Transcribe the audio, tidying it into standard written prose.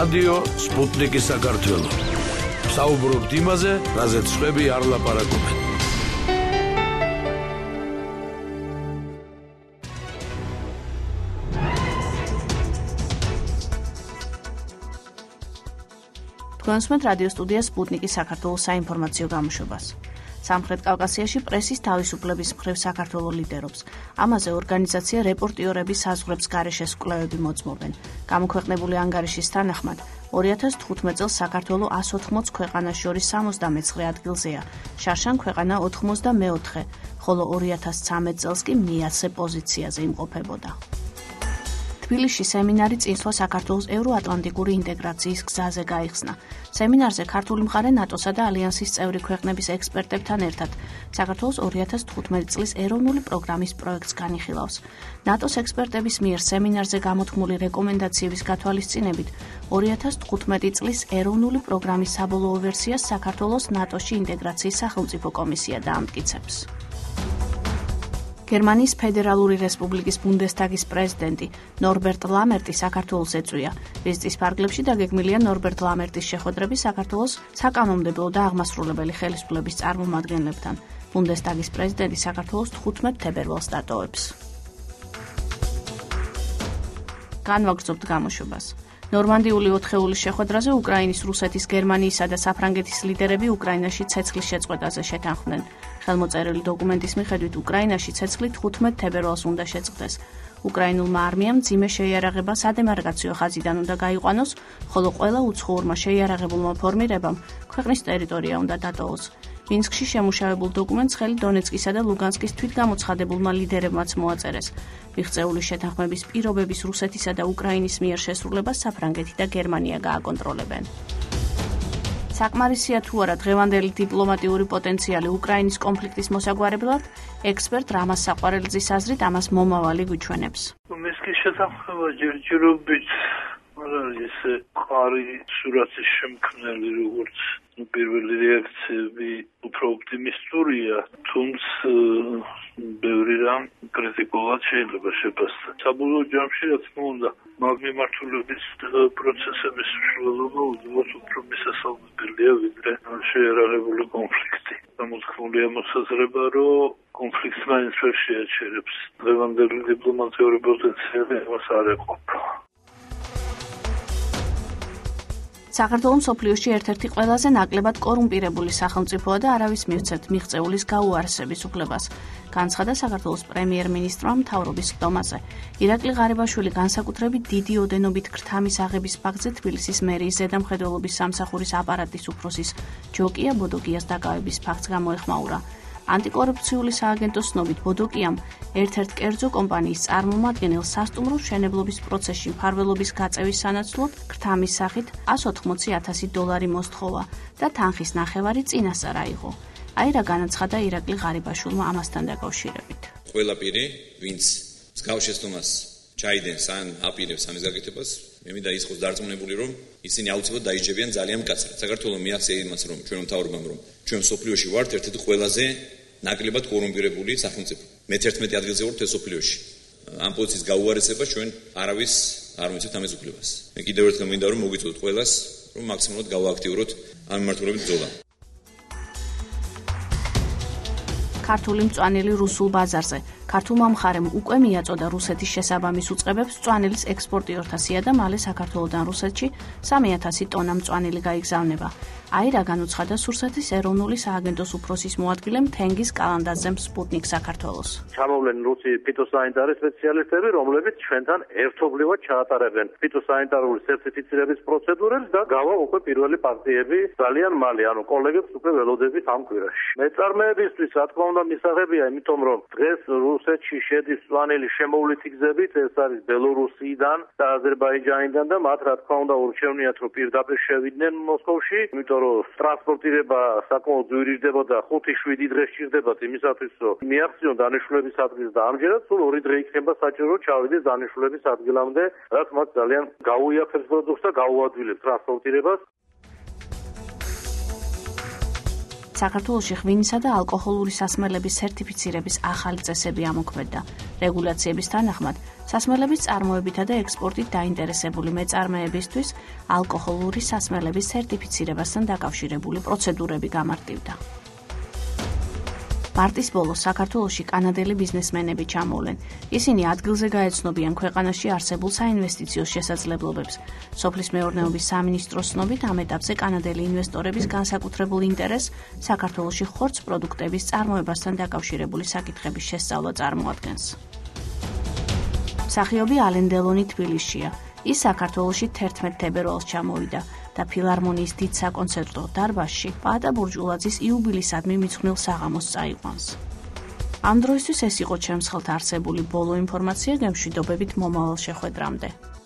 რადიო სპუტნიკი საქართველო. საუბრობთ იმაზე, რაზეც სხვები არ ლაპარაკობენ. თქვენსმენთ რადიო სტუდია სპუტნიკი საქართველოს საინფორმაციო გამოშვებას. სამხრეთ კავკასიაში პრესის თავისუფლების მხრივ საქართველო ლიდერობს. ამაზე ორგანიზაცია რეპორტიორების საზღვრებს გარეშეს კვლევები მოწმობენ. გამოქვეყნებული ანგარიშის თანახმად 2015 წელს საქართველო 180 ქვეყანას შორის 79 ადგილზეა. შარშან ქვეყანა 84, ხოლო 2013 წელს კი მე-10 პოზიციაზე იმყოფებოდა. თბილისში სემინარი წინსვლა საქართველოს ევროატლანტიკური ინტეგრაციის გზაზე გაიხსნა. სემინარზე ქართული მხარე ნატოსა და ალიანსის წევრი ქვეყნების ექსპერტებთან ერთად საქართველოს 2015 წლის ეროვნული პროგრამის პროექტს განიხილავს. ნატოს ექსპერტების მიერ სემინარზე გამოთქმული რეკომენდაციების გათვალისწინებით 2015 წლის ეროვნული პროგრამის საბოლოო ვერსიას საქართველოს ნატოში ინტეგრაციის სახელმწიფო კომისია დაამტკიცებს. გერმანიის ფედერალური რესპუბლიკის ბუნდესტაგის პრეზიდენტი ნორბერტ ლამერტი საქართველოს ეწვია. ვიზიტის ფარგლებში დაგეგმილია ნორბერტ ლამერტის შეხვედრები საქართველოს საკანონმდებლო და აღმასრულებელი ხელისუფლების წარმომადგენლებთან. ბუნდესტაგის პრეზიდენტი საქართველოს 15 თებერვალს დატოვებს. განვაგრძობთ გამოშვებას. ნორმანდიული 4-ეულის შეხვედრაზე უკრაინის, რუსეთის, გერმანიისა და საფრანგეთის ლიდერები უკრაინაში ცეცხლის შეწყვეტაზე შეთანხმდნენ. ხელმოწერილი დოკუმენტის მიხედვით უკრაინაში ცეცხლი 15 თებერვალს უნდა შეწყდეს. უკრაინულმა არმიამ მძიმე შეიარაღება სადემარკაციო ხაზიდან უნდა გაიყვანოს, ხოლო ყველა უცხოურმა შეიარაღებულმა ფორმირებამ ქვეყნის ტერიტორია უნდა დატოვოს. მინსკში შემუშავებულ დოკუმენტს ხელი დონეცკისა და ლუგანსკის თვითგამოცხადებულმა ლიდერებმაც მოაწერეს. მიღწეული შეთანხმების პირობების რუსეთისა და უკრაინის მიერ შესრულებას საფრანგეთი და გერმანია გააკონტროლებენ. საკმარისია თუ არა დღევანდელი დიპლომატიური პოტენციალი უკრაინის კონფლიქტის მოსაგვარებლად, ექსპერტ რამაზ საყვარელიძის აზრით ამას მომავალი გვიჩვენებს. მისკის შეთანხმება ჯერჯერობით არ არის ყარი სურათის შემქმნელი, როგორც პირველი რეაქციები უფრო ოპტიმისტურია, თუმცა ბევრი რამ კრიტიკულად შეიძლება შეფასდეს. საბოლოო ჯამში, რა თქმა უნდა, მიმართულების პროცესების სრულობა უზრუნველყოფს უფრო მისასალმებელია, ვიდრე შეიარაღებული კონფლიქტი. გამოთქმულია მოსაზრება, რომ კონფლიქტს მაინც ვერ შეაჩერებს. დღევანდელი დიპლომატიური პოტენციალი ამას არ ეყოფა. საქართველო მსოფლიოში ერთ-ერთი ყველაზე ნაკლებად კორუმპირებული სახელმწიფოა და არავის მივცეთ მიღწეულის გაუარესების უფლებას. განცხადა საქართველოს პრემიერ-მინისტრმა მთავრობის ხდომაზე. ირაკლი ღარიბაშვილი განსაკუთრებით დიდი ოდენობით ქრთამის აღების ფაქტზე თბილისის მერიის ზედამხედველობის სამსახურის აპარატის უფროსის ჯოკია ბოდოკიას დაკავების ფაქტს გამოეხმაურა. ანტიკორუფციული სააგენტოს ცნობით ბოდოკიამ ერთ-ერთ კერძო კომპანიის წარმომადგენელ სასტუმრო მშენებლობის პროცესში მფარველობის გაწევის სანაცვლოდ ქრთამის სახით $180,000 მოსთხოვა და თანხის ნახევარი წინასწარ აიღო. აი რა განაცხადა ირაკლი ღარიბაშვილმა ამასთან დაკავშირებით. ყველა პირი, ვინც მსგავს შეცდომას ჩაიდენს ან აპირებს ამის გაკეთებას, მე მინდა იყოს დარწმუნებული, რომ ისინი აუცილებლად დაიჯებიან ძალიან მკაცრად. საქართველო მიაღწია იმას, რომ ჩვენ მთავრობამ, რომ ჩვენ სოფლიოში ვართ ერთ-ერთი ყველაზე ნაკლებად კორუმპირებული სახელმწიფო. მე-11 ადგილზე ვართ სოფლიოში. ამ პოზიციის გაუარესება ჩვენ არავის არ მიცეთ ამის უფლებას. მე კიდევ ერთხელ მინდა რომ მოგიწოდოთ ყველას, რომ მაქსიმალურად გავააქტიუროთ ამ მიმართულებით ბრძოლა. ქართული მწვანილი რუსულ ბაზარზე. ქართულმა მხარემ უკვე მიაწოდა რუსეთის შესაბამის უწყებებს მწვანილის ექსპორტიორთა სია და მალე საქართველოდან რუსეთში 3,000 ტონა მწვანილი გაიგზავნება. აი რა განუცხადა სურსათის ეროვნული სააგენტოს უფროსის მოადგილე თენგიზ კალანდაძემ სპუტნიკ საქართველოს. ჩამოვლენ რუსი ფიტოსანიტარი სპეციალისტები, რომლებიც ჩვენთან ერთობლივად ჩაატარებენ ფიტოსანიტარული სერტიფიცირების პროცედურებს და გავა უკვე პირველი პარტიები ძალიან მალე, ანუ კოლეგებს უკვე ველოდებით ამ კვირაში. მეწარმეებისთვის რა თქმა უნდა მისაღებია, იმიტომ რომ დღეს რუსეთში შედის მწვანილი შემოვლითი გზებით, ეს არის ბელორუსიიდან და აზერბაიჯანიდან და მათ რა თქმა უნდა ურჩევნიათ რომ პირდაპირ შევიდნენ მოსკოვში, იმიტომ რომ ტრანსპორტირება საკმაოდ ძვირიდებოდა 5-7 დღე სჭირდებათ იმისათვის რომ მიაღწიონ დანიშნულების ადგილს და ამჯერად სულ 2 დღე იქნება საჭირო ჩავიდეს დანიშნულების ადგილამდე, რაც მათ ძალიან გაუიაფებს პროდუქტს და გაუადვილებს ტრანსპორტირებას. საქართველოში ღვინისა და ალკოჰოლური სასმელების სერტიფიცირების ახალი წესები ამოქმედდა. რეგულაციების თანახმად, სასმელების წარმოებითა და ექსპორტით დაინტერესებული მეწარმეებისთვის ალკოჰოლური სასმელების სერტიფიცირებასთან დაკავშირებული პროცედურები გამარტივდა. მარტის ბოლოს საქართველოში კანადელი ბიზნესმენები ჩამოვლენ. ისინი ადგილზე გაეცნობიან ქვეყანაში არსებულ საინვესტიციო შესაძლებლობებს. სოფლის მეურნეობის სამინისტროს ცნობით, ამ ეტაპზე კანადელი ინვესტორების განსაკუთრებულ ინტერესს საქართველოში ხორცს პროდუქტების წარმოებასთან დაკავშირებული საკითხების შესწავლა წარმოადგენს. მსახიობი ალენ დელონი თბილისშია. ის საქართველოში 11 თებერვალს ჩამოვიდა და ფილარმონიის დიდ საკონცერტო დარბაზში პაატა ბურჯულაძის იუბილისადმი მიძღვნილ საღამოს წაიყვანს. ამ დროისთვის ეს იყო ჩემს ხელთ არსებული ბოლო ინფორმაცია, გემშვიდობებით მომავალ შეხვედრამდე.